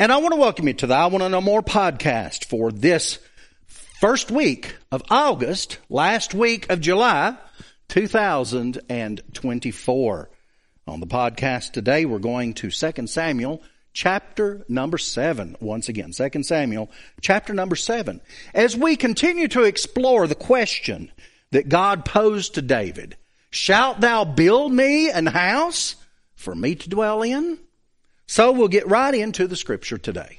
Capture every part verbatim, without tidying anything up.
And I want to welcome you to the I Want to Know More podcast for this first week of August, last week of July, two thousand twenty-four. On the podcast today, we're going to Second Samuel chapter number seven. Once again, Second Samuel chapter number seven. As we continue to explore the question that God posed to David, shalt thou build me an house for me to dwell in? So we'll get right into the scripture today.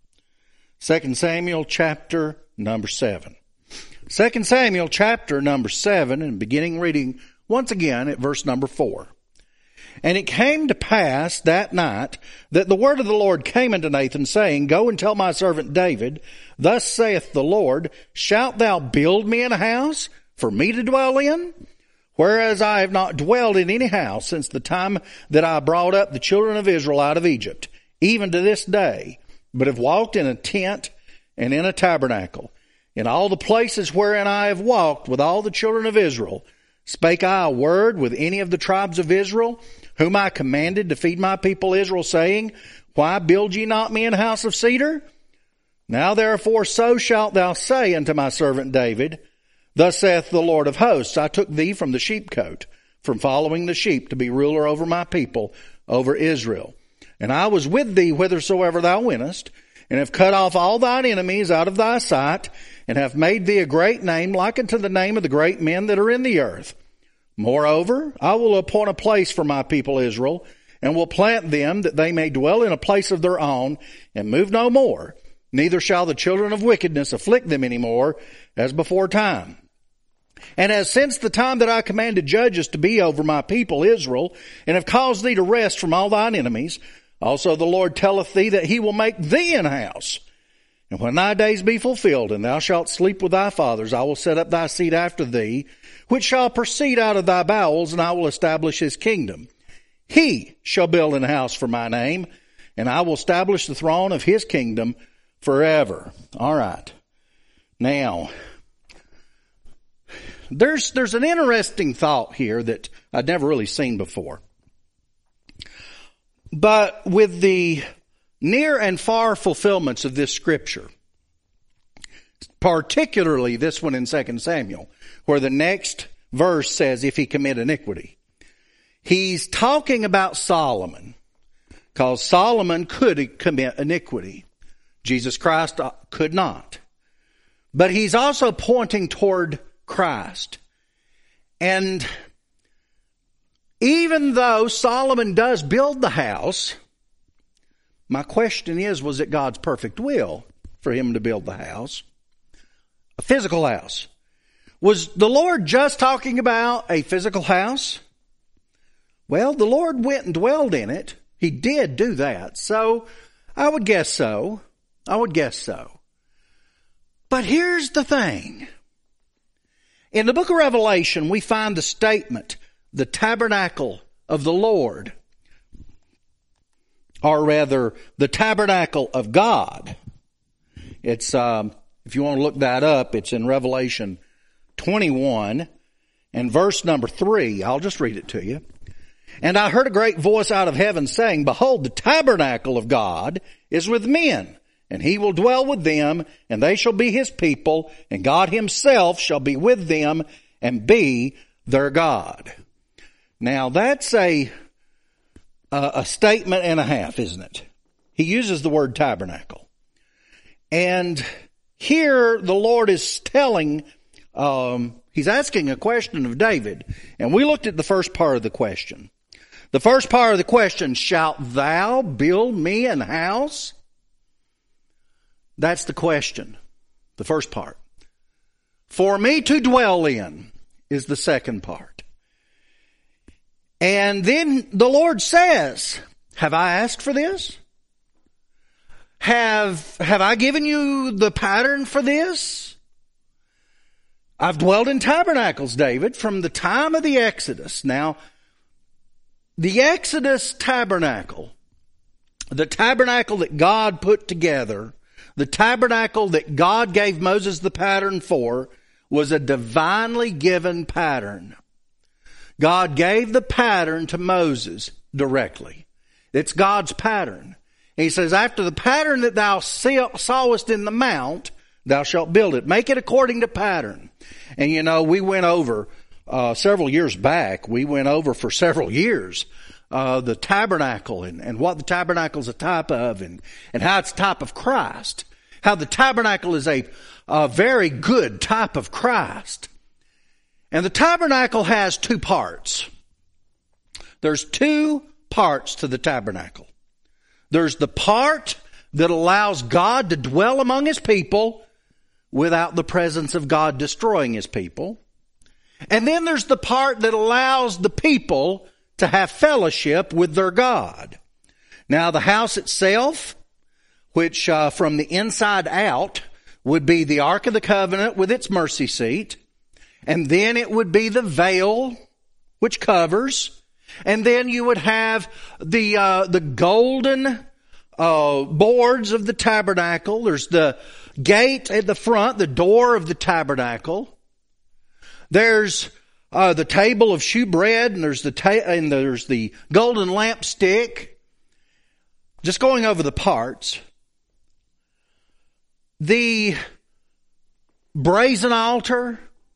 Second Samuel chapter number seven. Second Samuel chapter number seven, and beginning reading once again at verse number four. And it came to pass that night that the word of the Lord came unto Nathan, saying, Go and tell my servant David, Thus saith the Lord, Shalt thou build me an house for me to dwell in? Whereas I have not dwelled in any house since the time that I brought up the children of Israel out of Egypt, even to this day, but have walked in a tent and in a tabernacle. In all the places wherein I have walked with all the children of Israel, spake I a word with any of the tribes of Israel, whom I commanded to feed my people Israel, saying, Why build ye not me an house of cedar? Now therefore so shalt thou say unto my servant David, Thus saith the Lord of hosts, I took thee from the sheepcote, from following the sheep, to be ruler over my people, over Israel. And I was with thee whithersoever thou wentest, and have cut off all thine enemies out of thy sight, and have made thee a great name, like unto the name of the great men that are in the earth. Moreover, I will appoint a place for my people Israel, and will plant them, that they may dwell in a place of their own, and move no more. Neither shall the children of wickedness afflict them any more, as before time. And as since the time that I commanded judges to be over my people Israel, and have caused thee to rest from all thine enemies, also the Lord telleth thee that he will make thee an house. And when thy days be fulfilled, and thou shalt sleep with thy fathers, I will set up thy seed after thee, which shall proceed out of thy bowels, and I will establish his kingdom. He shall build an house for my name, and I will establish the throne of his kingdom forever. All right. Now, there's there's an interesting thought here that I'd never really seen before. But with the near and far fulfillments of this scripture, particularly this one in Second Samuel, where the next verse says, if he commit iniquity, he's talking about Solomon, because Solomon could commit iniquity. Jesus Christ could not. But he's also pointing toward Christ. And even though Solomon does build the house, my question is, was it God's perfect will for him to build the house? A physical house. Was the Lord just talking about a physical house? Well, the Lord went and dwelled in it. He did do that. So I would guess so. I would guess so. But here's the thing. In the book of Revelation, we find the statement, the tabernacle of the Lord, or rather, the tabernacle of God. It's, um, if you want to look that up, it's in Revelation twenty-one and verse number three. I'll just read it to you. And I heard a great voice out of heaven saying, Behold, the tabernacle of God is with men, and he will dwell with them, and they shall be his people, and God himself shall be with them and be their God. Now that's a, a, a statement and a half, isn't it? He uses the word tabernacle. And here the Lord is telling, um, he's asking a question of David. And we looked at the first part of the question. The first part of the question, shalt thou build me an house? That's the question. The first part. For me to dwell in is the second part. And then the Lord says, have I asked for this? Have, have I given you the pattern for this? I've dwelled in tabernacles, David, from the time of the Exodus. Now, the Exodus tabernacle, the tabernacle that God put together, the tabernacle that God gave Moses the pattern for, was a divinely given pattern. God gave the pattern to Moses directly. It's God's pattern. He says, after the pattern that thou sawest in the mount, thou shalt build it. Make it according to pattern. And you know, we went over, uh, several years back, we went over for several years, uh, the tabernacle and, and what the tabernacle is a type of and, and how it's a type of Christ. How the tabernacle is a, a very good type of Christ. And the tabernacle has two parts. There's two parts to the tabernacle. There's the part that allows God to dwell among His people without the presence of God destroying His people. And then there's the part that allows the people to have fellowship with their God. Now the house itself, which uh, from the inside out would be the Ark of the Covenant with its mercy seat. And then it would be the veil, which covers. And then you would have the uh, the golden uh, boards of the tabernacle. There's the gate at the front, the door of the tabernacle. There's uh, the table of shewbread, and there's the ta- and there's the golden lampstick. Just going over the parts. The brazen altar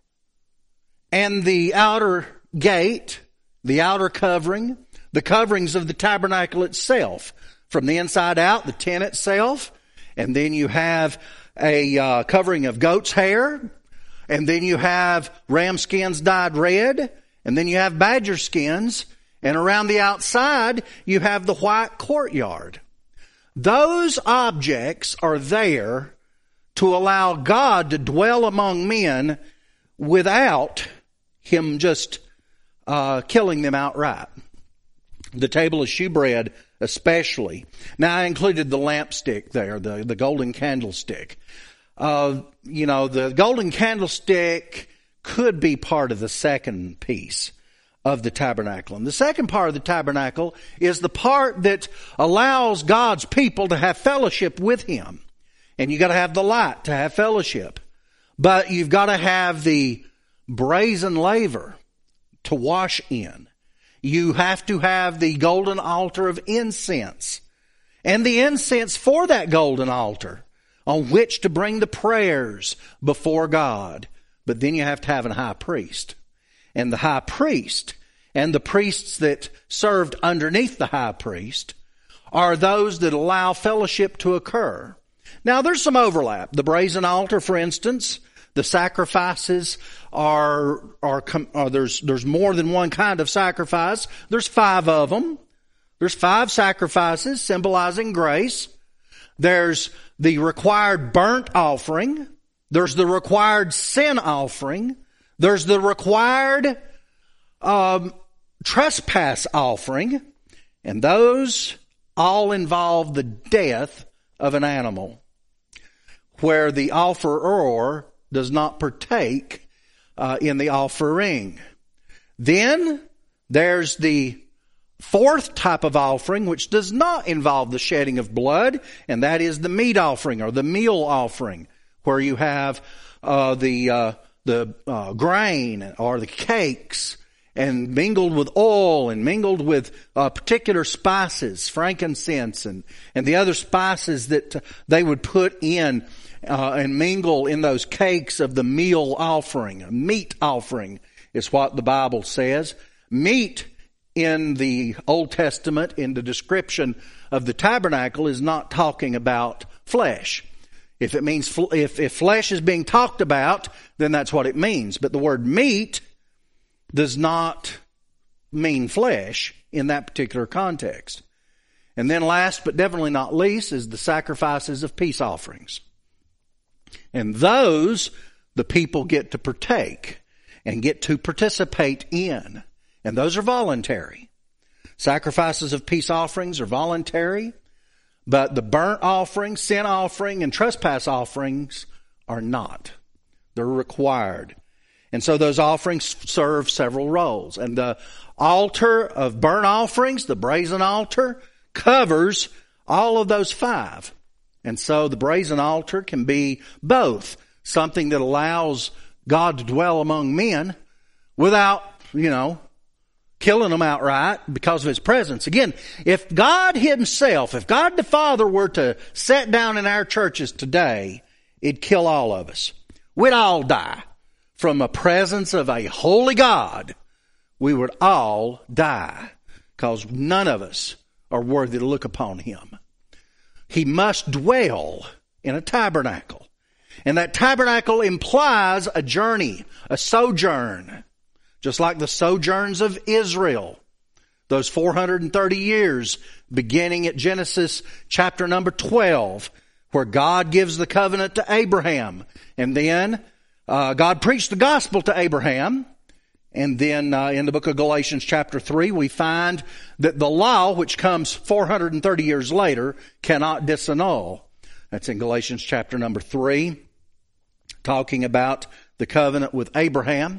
and the outer gate, the outer covering, the coverings of the tabernacle itself. From the inside out, the tent itself, and then you have a uh, covering of goat's hair, and then you have ram skins dyed red, and then you have badger skins, and around the outside you have the white courtyard. Those objects are there to allow God to dwell among men without Him just uh, killing them outright. The table of shewbread especially. Now I included the lampstick there, the, the golden candlestick. Uh, you know, the golden candlestick could be part of the second piece of the tabernacle. And the second part of the tabernacle is the part that allows God's people to have fellowship with Him. And you got to have the light to have fellowship. But you've got to have the brazen laver to wash in. You have to have the golden altar of incense. And the incense for that golden altar on which to bring the prayers before God. But then you have to have a high priest. And the high priest and the priests that served underneath the high priest are those that allow fellowship to occur. Now there's some overlap. The brazen altar, for instance, the sacrifices are, are, are there's, there's more than one kind of sacrifice. There's five of them. There's five sacrifices symbolizing grace. There's the required burnt offering. There's the required sin offering. There's the required um, trespass offering. And those all involve the death of an animal, where the offerer does not partake uh, in the offering. Then there's the fourth type of offering, which does not involve the shedding of blood, and that is the meat offering or the meal offering, where you have uh, the uh, the uh, grain or the cakes and mingled with oil and mingled with uh, particular spices, frankincense and and the other spices that they would put in uh, and mingle in those cakes of the meal offering. A meat offering is what the Bible says. Meat in the Old Testament, in the description of the tabernacle, is not talking about flesh. If it means, if, if flesh is being talked about, then that's what it means. But the word meat does not mean flesh in that particular context. And then last but definitely not least is the sacrifices of peace offerings. And those the people get to partake and get to participate in. And those are voluntary. Sacrifices of peace offerings are voluntary, but the burnt offering, sin offering, and trespass offerings are not. They're required. And so those offerings serve several roles. And the altar of burnt offerings, the brazen altar, covers all of those five. And so the brazen altar can be both something that allows God to dwell among men without, you know, killing them outright because of his presence. Again, if God himself, if God the Father were to sit down in our churches today, it'd kill all of us. We'd all die from the presence of a holy God. We would all die because none of us are worthy to look upon him. He must dwell in a tabernacle. And that tabernacle implies a journey, a sojourn. Just like the sojourns of Israel. Those four hundred thirty years beginning at Genesis chapter number twelve, where God gives the covenant to Abraham. And then uh, God preached the gospel to Abraham. And then uh, in the book of Galatians chapter three, we find that the law, which comes four hundred thirty years later, cannot disannul. That's in Galatians chapter number three, talking about the covenant with Abraham.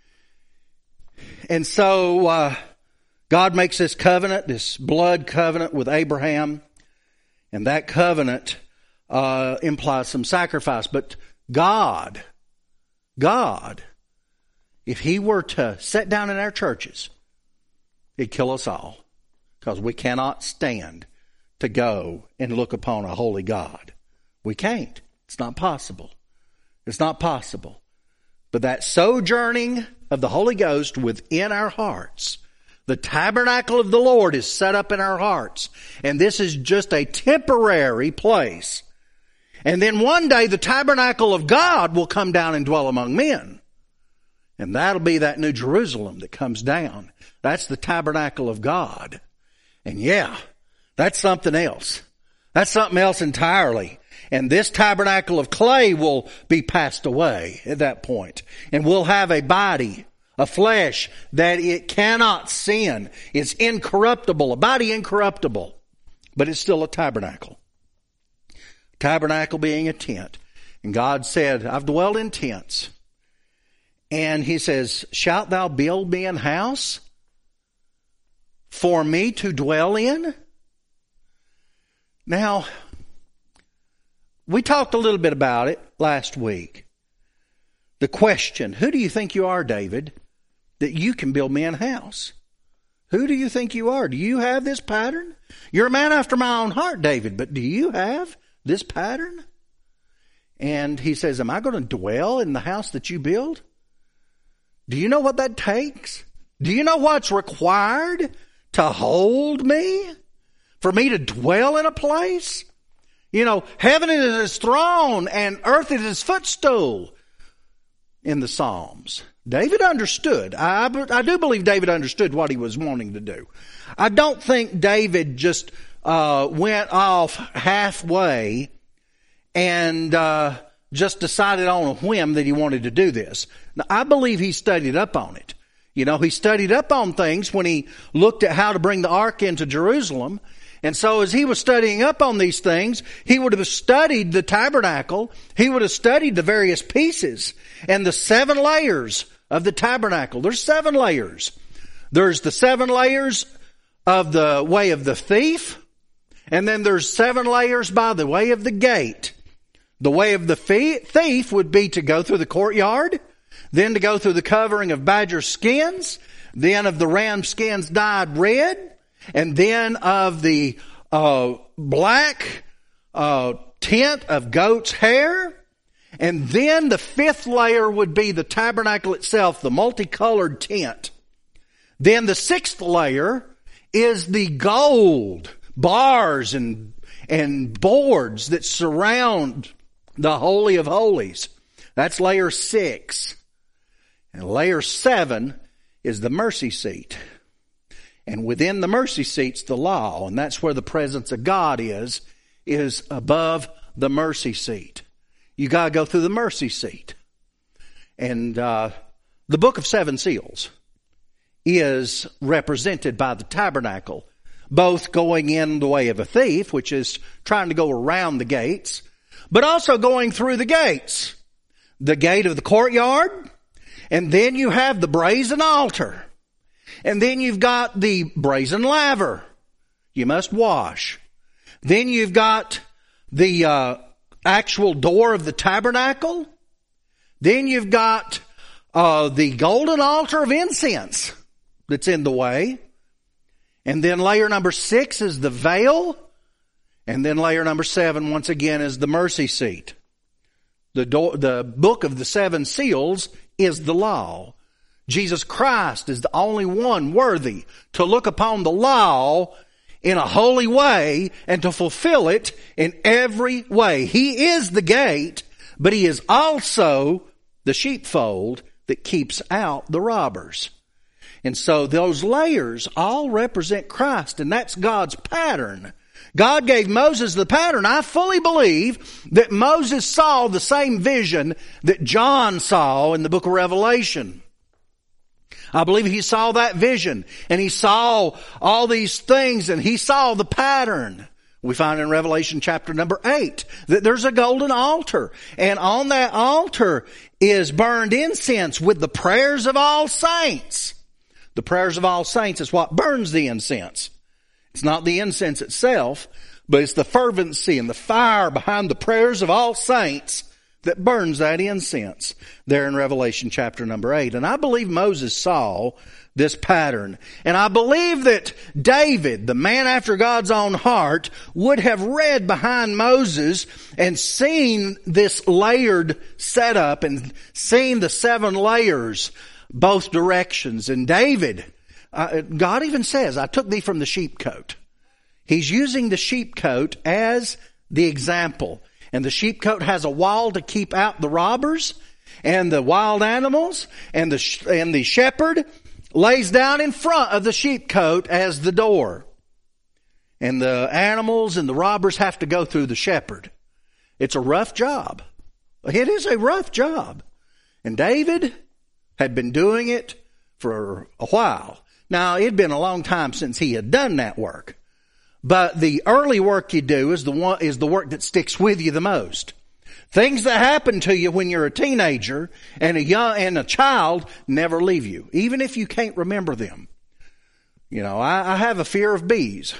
And so uh, God makes this covenant, this blood covenant with Abraham. And that covenant uh, implies some sacrifice. But God, God, if he were to sit down in our churches, he'd kill us all. Because we cannot stand to go and look upon a holy God. We can't. It's not possible. It's not possible. But that sojourning of the Holy Ghost within our hearts, the tabernacle of the Lord is set up in our hearts. And this is just a temporary place. And then one day the tabernacle of God will come down and dwell among men. And that'll be that New Jerusalem that comes down. That's the tabernacle of God. And yeah, that's something else. That's something else entirely. And this tabernacle of clay will be passed away at that point. And we'll have a body, a flesh that it cannot sin. It's incorruptible, a body incorruptible. But it's still a tabernacle. Tabernacle being a tent. And God said, I've dwelled in tents. And he says, shalt thou build me an house for me to dwell in? Now, we talked a little bit about it last week. The question, who do you think you are, David, that you can build me a house? Who do you think you are? Do you have this pattern? You're a man after my own heart, David, but do you have this pattern? And he says, am I going to dwell in the house that you build? Do you know what that takes? Do you know what's required to hold me? For me to dwell in a place? You know, heaven is his throne and earth is his footstool in the Psalms. David understood. I, I do believe David understood what he was wanting to do. I don't think David just uh, went off halfway and uh, just decided on a whim that he wanted to do this. Now, I believe he studied up on it. You know, he studied up on things when he looked at how to bring the ark into Jerusalem. And so as he was studying up on these things, he would have studied the tabernacle. He would have studied the various pieces and the seven layers of the tabernacle. There's seven layers. There's the seven layers of the way of the thief. And then there's seven layers by the way of the gate. The way of the thief would be to go through the courtyard, then to go through the covering of badger skins, then of the ram skins dyed red, and then of the uh, black uh, tint of goat's hair. And then the fifth layer would be the tabernacle itself, the multicolored tent. Then the sixth layer is the gold bars and, and boards that surround the Holy of Holies. That's layer six. And layer seven is the mercy seat. And within the mercy seat's the law, and that's where the presence of God is, is above the mercy seat. You got to go through the mercy seat. And uh, the book of seven seals is represented by the tabernacle, both going in the way of a thief, which is trying to go around the gates, but also going through the gates. The gate of the courtyard, and then you have the brazen altar. And then you've got the brazen laver. You must wash. Then you've got the uh, actual door of the tabernacle. Then you've got uh, the golden altar of incense. that's in the way. And then layer number six is the veil. And then layer number seven, once again, is the mercy seat. The, door, the book of the seven seals is the law. Jesus Christ is the only one worthy to look upon the law in a holy way and to fulfill it in every way. He is the gate, but He is also the sheepfold that keeps out the robbers. And so those layers all represent Christ, and that's God's pattern. God gave Moses the pattern. I fully believe that Moses saw the same vision that John saw in the book of Revelation. I believe he saw that vision, and he saw all these things, and he saw the pattern. We find in Revelation chapter number eight that there's a golden altar, and on that altar is burned incense with the prayers of all saints. The prayers of all saints is what burns the incense. It's not the incense itself, but it's the fervency and the fire behind the prayers of all saints that burns that incense there in Revelation chapter number eight. And I believe Moses saw this pattern. And I believe that David, the man after God's own heart, would have read behind Moses and seen this layered setup and seen the seven layers both directions. And David, uh, God even says, I took thee from the sheepcote. He's using the sheepcote as the example. And the sheepcote has a wall to keep out the robbers and the wild animals, and the and the shepherd lays down in front of the sheepcote as the door. And the animals and the robbers have to go through the shepherd. It's a rough job. It is a rough job. And David had been doing it for a while. Now, it had been a long time since he had done that work. But the early work you do is the one, is the work that sticks with you the most. Things that happen to you when you're a teenager and a young, and a child never leave you, even if you can't remember them. You know, I, I have a fear of bees.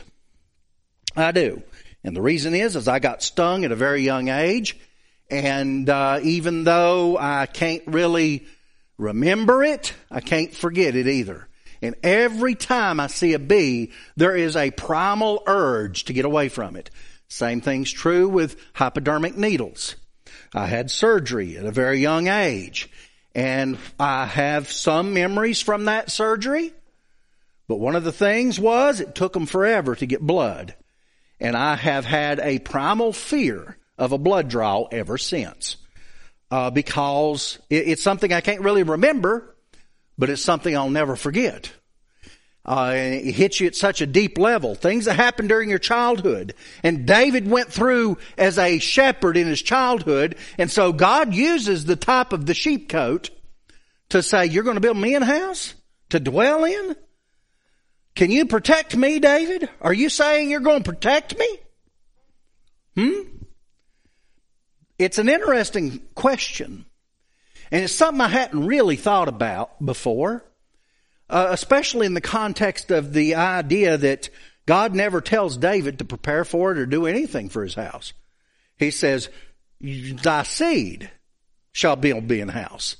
I do. And the reason is, is I got stung at a very young age. And, uh, even though I can't really remember it, I can't forget it either. And every time I see a bee, there is a primal urge to get away from it. Same thing's true with hypodermic needles. I had surgery at a very young age, and I have some memories from that surgery. But one of the things was it took them forever to get blood. And I have had a primal fear of a blood draw ever since. Uh, because it, it's something I can't really remember, but it's something I'll never forget. Uh, it hits you at such a deep level. Things that happened during your childhood. And David went through as a shepherd in his childhood. And so God uses the top of the sheepcote to say, you're going to build me a house to dwell in? Can you protect me, David? Are you saying you're going to protect me? Hmm? It's an interesting question. And it's something I hadn't really thought about before. Uh, especially in the context of the idea that God never tells David to prepare for it or do anything for his house. He says, thy seed shall build thee an house.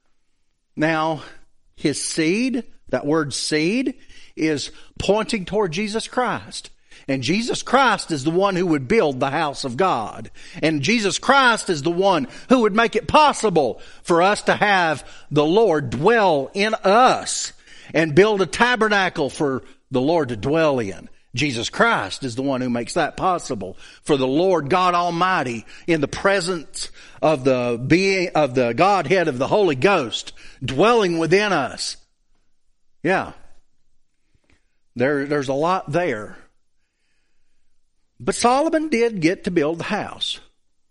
Now, his seed, that word seed, is pointing toward Jesus Christ. And Jesus Christ is the one who would build the house of God. And Jesus Christ is the one who would make it possible for us to have the Lord dwell in us and build a tabernacle for the Lord to dwell in. Jesus Christ is the one who makes that possible for the Lord God Almighty in the presence of the being of the Godhead of the Holy Ghost dwelling within us. Yeah. There, there's a lot there. But Solomon did get to build the house.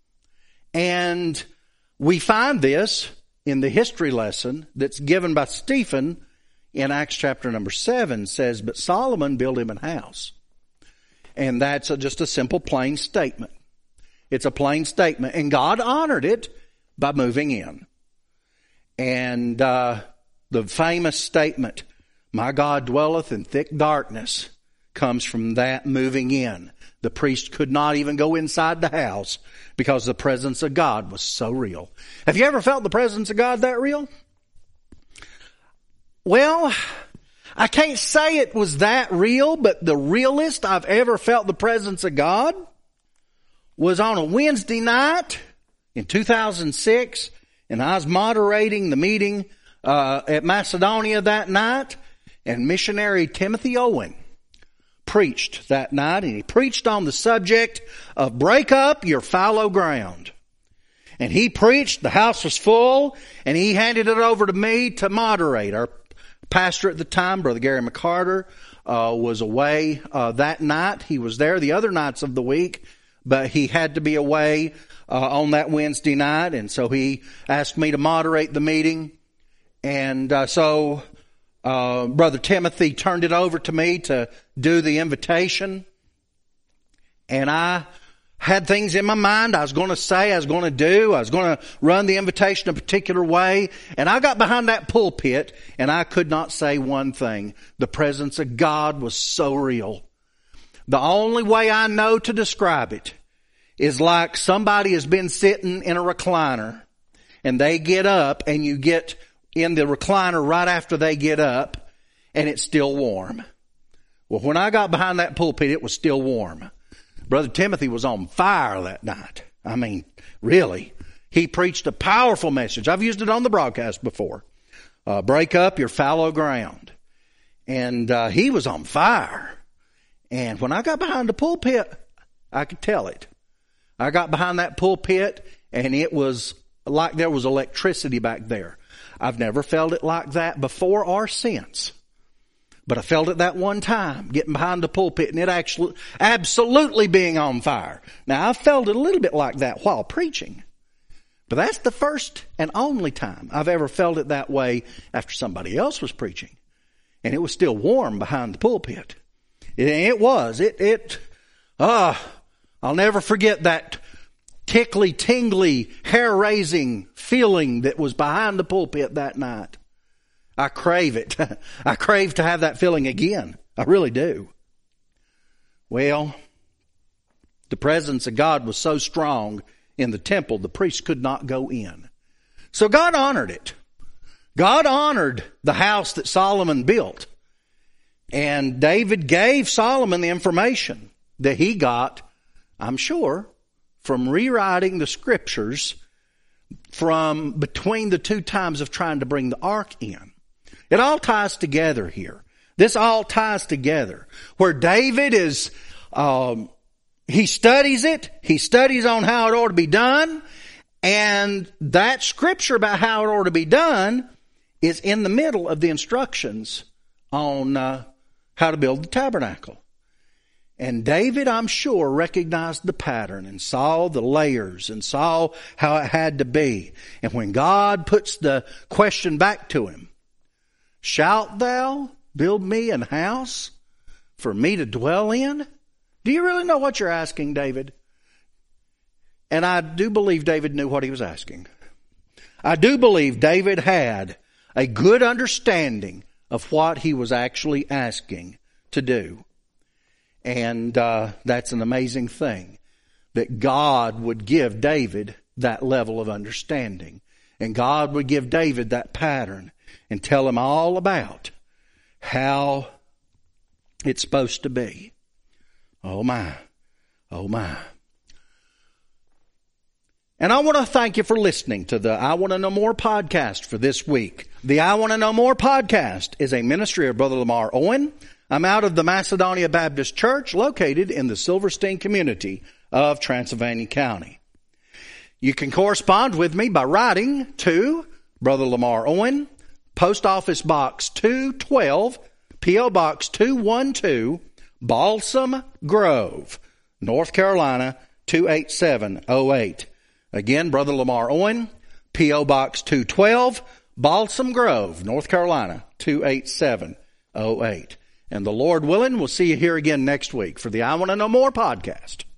And we find this in the history lesson that's given by Stephen in Acts chapter number seven. Says, but Solomon built him a house. And that's a, just a simple plain statement. It's a plain statement. And God honored it by moving in. And uh, the famous statement, my God dwelleth in thick darkness, comes from that moving in. The priest could not even go inside the house because the presence of God was so real. Have you ever felt the presence of God that real? Well, I can't say it was that real, but the realest I've ever felt the presence of God was on a Wednesday night in two thousand six, and I was moderating the meeting uh, at Macedonia that night, and missionary Timothy Owen preached that night, and he preached on the subject of break up your fallow ground. And he preached, the house was full, and he handed it over to me to moderate. Our pastor at the time, Brother Gary McCarter, uh, was away uh, that night. He was there the other nights of the week, but he had to be away uh, on that Wednesday night, and so he asked me to moderate the meeting. And uh, so uh, Brother Timothy turned it over to me to do the invitation, and I had things in my mind I was going to say, I was going to do. I was going to run the invitation a particular way. And I got behind that pulpit and I could not say one thing. The presence of God was so real. The only way I know to describe it is like somebody has been sitting in a recliner and they get up, and you get in the recliner right after they get up and it's still warm. Well, when I got behind that pulpit, it was still warm. Brother Timothy was on fire that night. I mean, really. He preached a powerful message. I've used it on the broadcast before. Uh, break up your fallow ground. And uh, he was on fire. And when I got behind the pulpit, I could tell it. I got behind that pulpit, and it was like there was electricity back there. I've never felt it like that before or since. But I felt it that one time, getting behind the pulpit and it actually, absolutely being on fire. Now, I felt it a little bit like that while preaching. But that's the first and only time I've ever felt it that way after somebody else was preaching. And it was still warm behind the pulpit. It, it was. It, it, ah, uh, I'll never forget that tickly, tingly, hair-raising feeling that was behind the pulpit that night. I crave it. I crave to have that feeling again. I really do. Well, the presence of God was so strong in the temple, the priests could not go in. So God honored it. God honored the house that Solomon built. And David gave Solomon the information that he got, I'm sure, from rewriting the scriptures from between the two times of trying to bring the ark in. It all ties together here. This all ties together. Where David is, um, he studies it. He studies on how it ought to be done. And that scripture about how it ought to be done is in the middle of the instructions on uh, how to build the tabernacle. And David, I'm sure, recognized the pattern and saw the layers and saw how it had to be. And when God puts the question back to him, shalt thou build me an house for me to dwell in? Do you really know what you're asking, David? And I do believe David knew what he was asking. I do believe David had a good understanding of what he was actually asking to do. And uh, that's an amazing thing, that God would give David that level of understanding. And God would give David that pattern and tell him all about how it's supposed to be. Oh my, oh my. And I want to thank you for listening to the I Want to Know More podcast for this week. The I Want to Know More podcast is a ministry of Brother Lamar Owen. I'm out of the Macedonia Baptist Church located in the Silverstein community of Transylvania County. You can correspond with me by writing to Brother Lamar Owen, Post Office Box two twelve, P O Box two one two, Balsam Grove, North Carolina two eight seven oh eight. Again, Brother Lamar Owen, P O Box two twelve, Balsam Grove, North Carolina two eight seven oh eight. And the Lord willing, we'll see you here again next week for the I Want to Know More podcast.